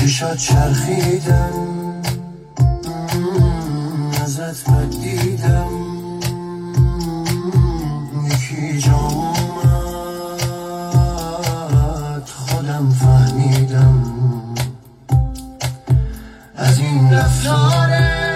چشات چرخیدم ازت بد دیدم یکی جام اومد خودم فهمیدم از این رفتاره